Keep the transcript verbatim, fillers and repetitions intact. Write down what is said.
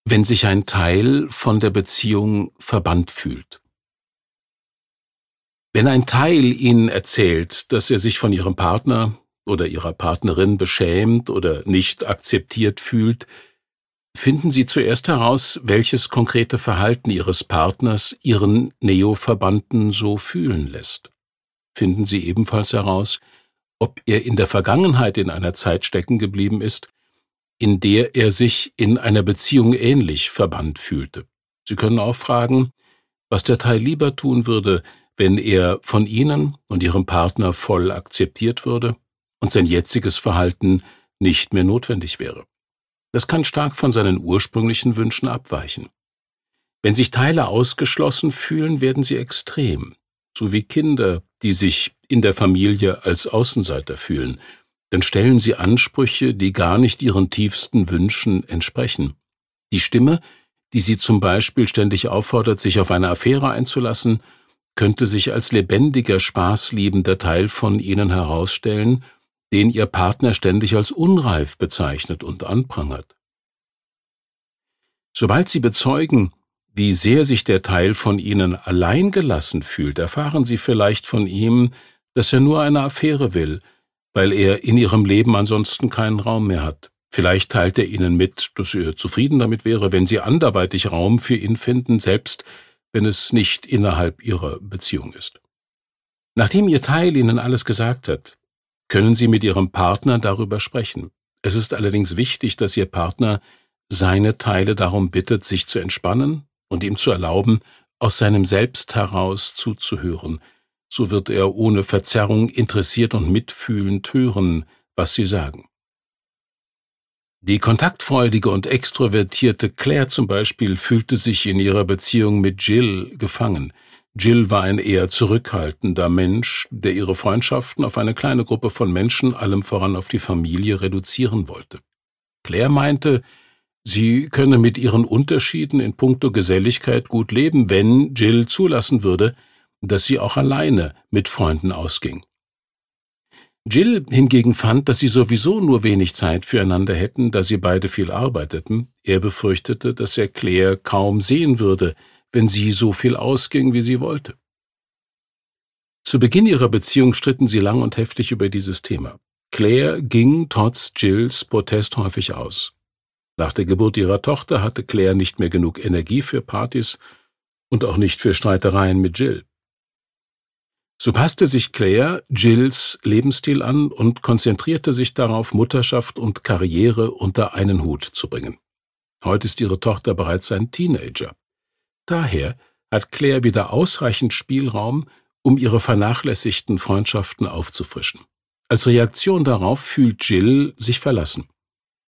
wenn sich ein Teil von der Beziehung verbannt fühlt. Wenn ein Teil Ihnen erzählt, dass er sich von Ihrem Partner oder Ihrer Partnerin beschämt oder nicht akzeptiert fühlt, finden Sie zuerst heraus, welches konkrete Verhalten Ihres Partners Ihren Neoverbannten so fühlen lässt. Finden Sie ebenfalls heraus, ob er in der Vergangenheit in einer Zeit stecken geblieben ist, in der er sich in einer Beziehung ähnlich verbannt fühlte. Sie können auch fragen, was der Teil lieber tun würde, wenn er von Ihnen und Ihrem Partner voll akzeptiert würde und sein jetziges Verhalten nicht mehr notwendig wäre. Das kann stark von seinen ursprünglichen Wünschen abweichen. Wenn sich Teile ausgeschlossen fühlen, werden sie extrem, so wie Kinder, die sich in der Familie als Außenseiter fühlen. Dann stellen sie Ansprüche, die gar nicht ihren tiefsten Wünschen entsprechen. Die Stimme, die sie zum Beispiel ständig auffordert, sich auf eine Affäre einzulassen, könnte sich als lebendiger, spaßliebender Teil von ihnen herausstellen, den ihr Partner ständig als unreif bezeichnet und anprangert. Sobald sie bezeugen, wie sehr sich der Teil von ihnen alleingelassen fühlt, erfahren sie vielleicht von ihm, dass er nur eine Affäre will, weil er in ihrem Leben ansonsten keinen Raum mehr hat. Vielleicht teilt er ihnen mit, dass er zufrieden damit wäre, wenn sie anderweitig Raum für ihn finden, selbst wenn es nicht innerhalb ihrer Beziehung ist. Nachdem ihr Teil ihnen alles gesagt hat, können sie mit ihrem Partner darüber sprechen. Es ist allerdings wichtig, dass ihr Partner seine Teile darum bittet, sich zu entspannen und ihm zu erlauben, aus seinem Selbst heraus zuzuhören. So wird er ohne Verzerrung interessiert und mitfühlend hören, was sie sagen. Die kontaktfreudige und extrovertierte Claire zum Beispiel fühlte sich in ihrer Beziehung mit Jill gefangen. Jill war ein eher zurückhaltender Mensch, der ihre Freundschaften auf eine kleine Gruppe von Menschen, allem voran auf die Familie, reduzieren wollte. Claire meinte, sie könne mit ihren Unterschieden in puncto Geselligkeit gut leben, wenn Jill zulassen würde, dass sie auch alleine mit Freunden ausging. Jill hingegen fand, dass sie sowieso nur wenig Zeit füreinander hätten, da sie beide viel arbeiteten. Er befürchtete, dass er Claire kaum sehen würde, wenn sie so viel ausging, wie sie wollte. Zu Beginn ihrer Beziehung stritten sie lang und heftig über dieses Thema. Claire ging trotz Jills Protest häufig aus. Nach der Geburt ihrer Tochter hatte Claire nicht mehr genug Energie für Partys und auch nicht für Streitereien mit Jill. So passte sich Claire Jills Lebensstil an und konzentrierte sich darauf, Mutterschaft und Karriere unter einen Hut zu bringen. Heute ist ihre Tochter bereits ein Teenager. Daher hat Claire wieder ausreichend Spielraum, um ihre vernachlässigten Freundschaften aufzufrischen. Als Reaktion darauf fühlt Jill sich verlassen.